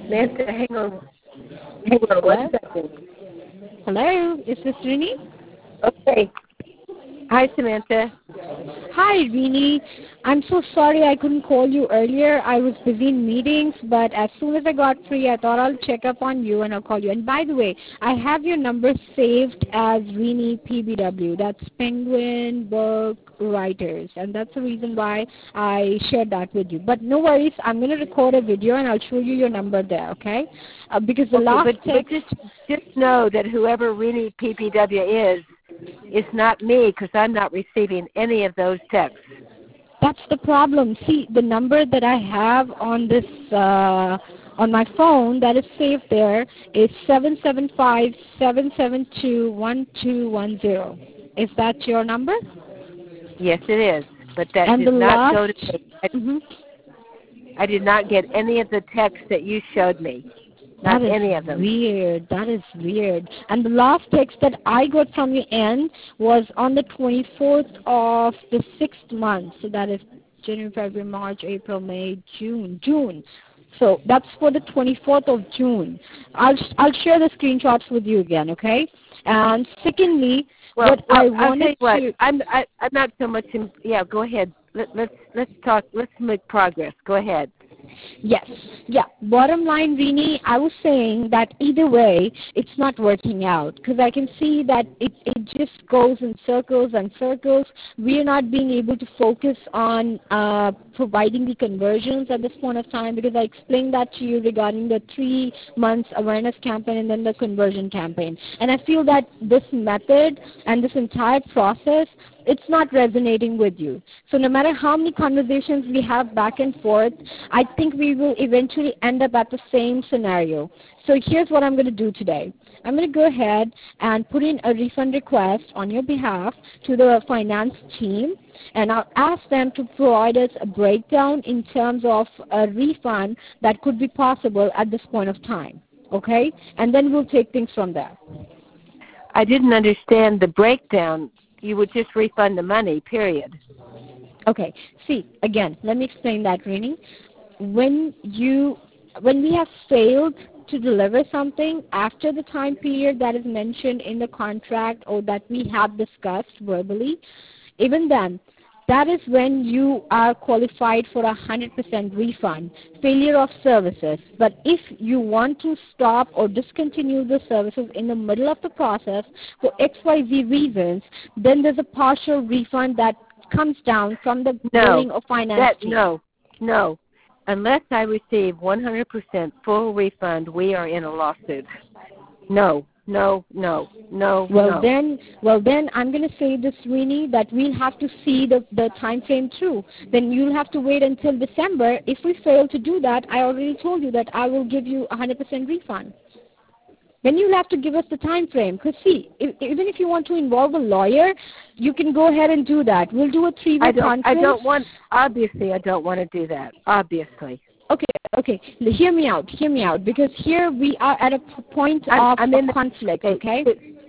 Samantha, hang on one Hello? second. Hello? Is this Rini? Okay. Hi, Samantha. Hi, Rini. I'm so sorry I couldn't call you earlier. I was busy in meetings, but as soon as I got free, I thought I'll check up on you and I'll call you. And by the way, I have your number saved as Rini PBW. That's Penguin Book Writers, and that's the reason why I shared that with you. But no worries, I'm going to record a video and I'll show you your number there, okay? Because the last But text... just know that whoever really PPW is not me, because I'm not receiving any of those texts. That's the problem. See, the number that I have on this on my phone that is saved there is 775-772-1210. Is that your number? Yes, it is. But that And the did not last... go to me. I did not get any of the texts that you showed me. Not any of them. Weird. That is weird. And the last text that I got from your end was on the 24th of the 6th month. So that is January, February, March, April, May, June. So that's for the 24th of June. I'll share the screenshots with you again, okay? And secondly, I wanted to... I'm not so much in... Yeah, go ahead. Let's talk. Let's make progress. Go ahead. Yes. Yeah. Bottom line, Rini, I was saying that either way, it's not working out because I can see that it just goes in circles and circles. We are not being able to focus on providing the conversions at this point of time because I explained that to you regarding the 3 months awareness campaign and then the conversion campaign. And I feel that this method and this entire process, it's not resonating with you. So no matter how many conversations we have back and forth, I think we will eventually end up at the same scenario. So here's what I'm going to do today. I'm going to go ahead and put in a refund request on your behalf to the finance team, and I'll ask them to provide us a breakdown in terms of a refund that could be possible at this point of time. Okay? And then we'll take things from there. I didn't understand the breakdown. You would just refund the money, period. Okay. See, again, let me explain that, Rini. When we have failed to deliver something after the time period that is mentioned in the contract or that we have discussed verbally, even then, that is when you are qualified for 100% refund, failure of services. But if you want to stop or discontinue the services in the middle of the process for XYZ reasons, then there's a partial refund that comes down from the billing or finance team. No. Unless I receive 100% full refund, we are in a lawsuit. No. Well, then I'm going to say this, Rini, that we'll have to see the time frame through. Then you'll have to wait until December. If we fail to do that, I already told you that I will give you 100% refund. Then you'll have to give us the time frame. Because see, even if you want to involve a lawyer, you can go ahead and do that. We'll do a 3-way conference. Obviously, I don't want to do that. Obviously. Okay. Hear me out. Because here we are at a point of conflict, okay?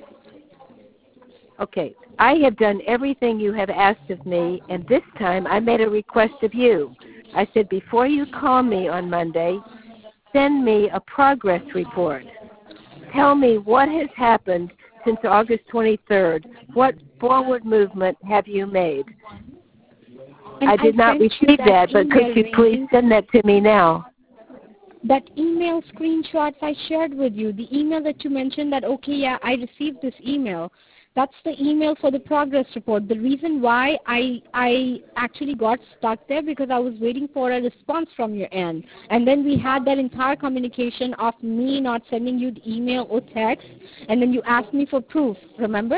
Okay. I have done everything you have asked of me, and this time I made a request of you. I said, before you call me on Monday, send me a progress report. Tell me what has happened since August 23rd. What forward movement have you made? And I did not receive that, but could you please send that to me now? That email screenshots I shared with you, the email that you mentioned that, okay, yeah, I received this email. That's the email for the progress report. The reason why I actually got stuck there because I was waiting for a response from your end. And then we had that entire communication of me not sending you the email or text, and then you asked me for proof, remember?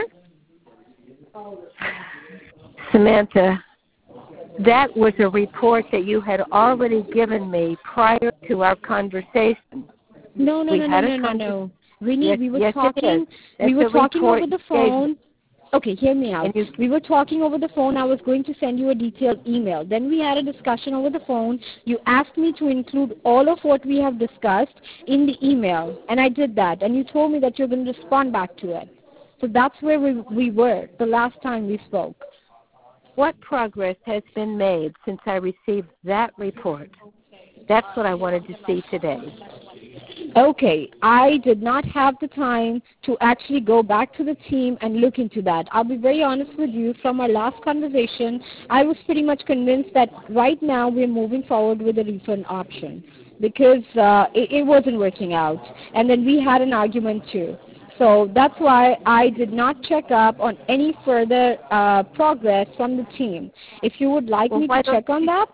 Samantha, that was a report that you had already given me prior to our conversation. No. Rini, yes, we were talking over the phone. Okay, hear me out. We were talking over the phone. I was going to send you a detailed email. Then we had a discussion over the phone. You asked me to include all of what we have discussed in the email, and I did that. And you told me that you're going to respond back to it. So that's where we were the last time we spoke. What progress has been made since I received that report? That's what I wanted to see today. Okay, I did not have the time to actually go back to the team and look into that. I'll be very honest with you. From our last conversation, I was pretty much convinced that right now we're moving forward with the refund option because it wasn't working out. And then we had an argument too. So that's why I did not check up on any further progress from the team. If you would like me to check on that.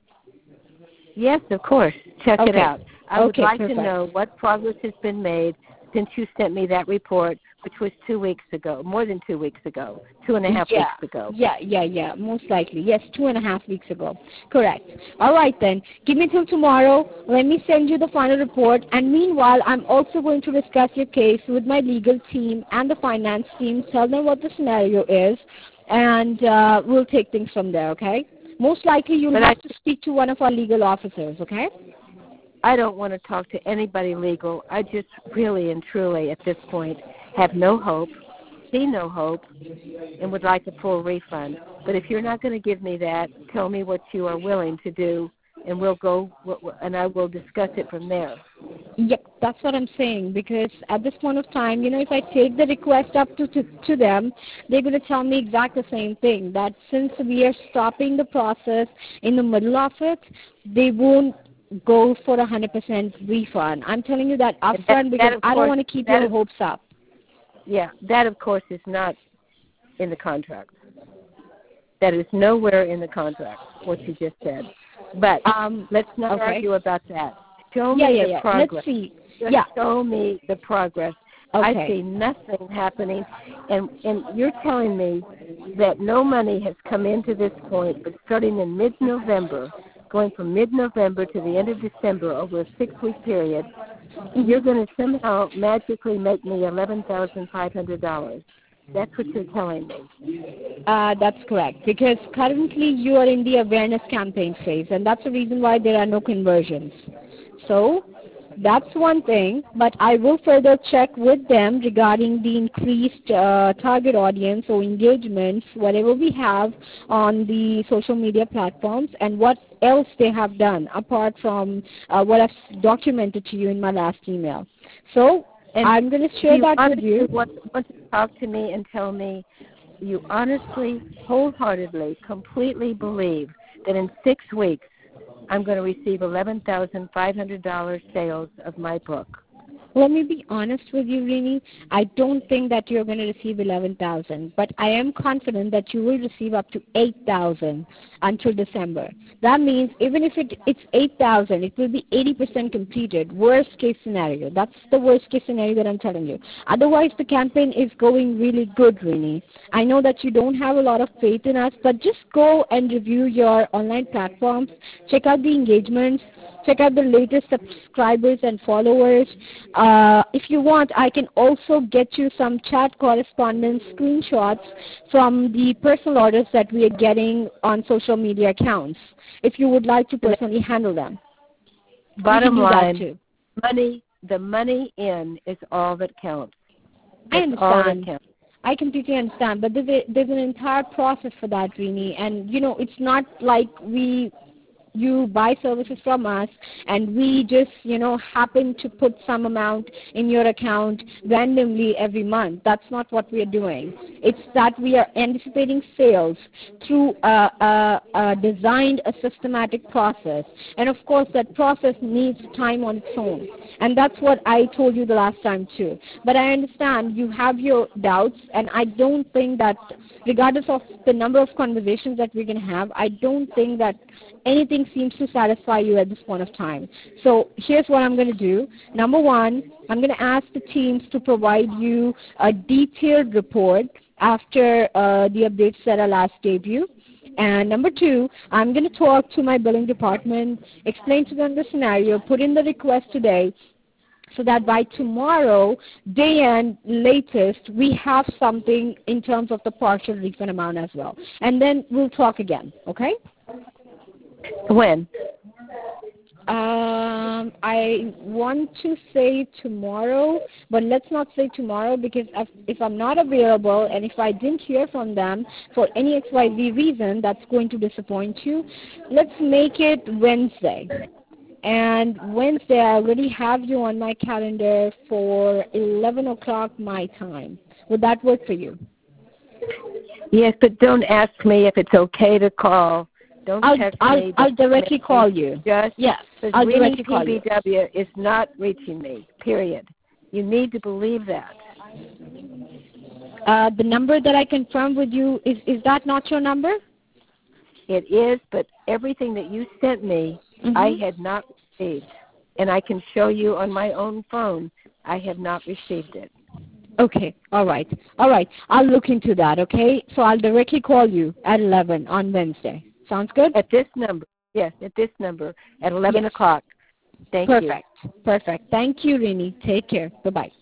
Yes, of course. Check it out. I would like perfect. to know what progress has been made since you sent me that report, which was 2 weeks ago, more than 2 weeks ago, 2.5 weeks ago. Yeah, most likely. Yes, 2.5 weeks ago. Correct. All right then. Give me till tomorrow. Let me send you the final report. And meanwhile, I'm also going to discuss your case with my legal team and the finance team, tell them what the scenario is, and we'll take things from there, okay? Most likely you'll have to speak to one of our legal officers, okay? I don't want to talk to anybody legal. I just really and truly at this point have no hope, see no hope, and would like a full refund. But if you're not going to give me that, tell me what you are willing to do, and we'll go, and I will discuss it from there. Yep, that's what I'm saying, because at this point of time, if I take the request up to them, they're going to tell me exactly the same thing, that since we are stopping the process in the middle of it, they won't go for 100% refund. I'm telling you that upfront because I don't want to keep your hopes up. Yeah, that of course is not in the contract. That is nowhere in the contract, what you just said. But let's not argue about that. Show me the progress. Let's see. Just show me the progress. I see nothing happening, and you're telling me that no money has come into this point, but starting in mid-November, going from mid-November to the end of December over a 6-week period, you're going to somehow magically make me $11,500. That's what you're telling me. That's correct, because currently you are in the awareness campaign phase, and that's the reason why there are no conversions. So that's one thing, but I will further check with them regarding the increased target audience or engagements, whatever we have on the social media platforms, and what else they have done apart from what I've documented to you in my last email. So I'm going to share that with you. Want to talk to me and tell me you honestly, wholeheartedly, completely believe that in 6 weeks I'm going to receive $11,500 sales of my book? Let me be honest with you, Rini. I don't think that you're going to receive 11,000, but I am confident that you will receive up to 8,000 until December. That means even if it's 8,000, it will be 80% completed. Worst case scenario. That's the worst case scenario that I'm telling you. Otherwise, the campaign is going really good, Rini. I know that you don't have a lot of faith in us, but just go and review your online platforms. Check out the engagements. Check out the latest subscribers and followers. If you want, I can also get you some chat correspondence screenshots from the personal orders that we are getting on social media accounts, if you would like to personally handle them. Bottom line, the money in is all that counts. That's I understand. I completely understand, but there's an entire process for that, Rini, and it's not like you buy services from us and we just, happen to put some amount in your account randomly every month. That's not what we are doing. It's that we are anticipating sales through a designed, a systematic process. And of course, that process needs time on its own. And that's what I told you the last time too. But I understand you have your doubts, and I don't think that, regardless of the number of conversations that we can have, I don't think that anything seems to satisfy you at this point of time. So here's what I'm going to do. Number one, I'm going to ask the teams to provide you a detailed report after the updates that I last gave you. And number two, I'm going to talk to my billing department, explain to them the scenario, put in the request today, so that by tomorrow, day end latest, we have something in terms of the partial refund amount as well. And then we'll talk again, okay? When? I want to say tomorrow, but let's not say tomorrow, because if I'm not available and if I didn't hear from them for any XYZ reason, that's going to disappoint you. Let's make it Wednesday. And Wednesday, I already have you on my calendar for 11 o'clock my time. Would that work for you? Yes, but don't ask me if it's okay to call. Don't text me. I'll directly call you. Yes, I'll directly call you. PBW is not reaching me, period. You need to believe that. The number that I confirmed with you, is that not your number? It is, but everything that you sent me, I had not received. And I can show you on my own phone, I have not received it. Okay, all right. I'll look into that, okay? So I'll directly call you at 11 on Wednesday. Sounds good? At this number. Yes, at this number at 11 o'clock. Thank you. Perfect. Thank you, Rini. Take care. Bye-bye.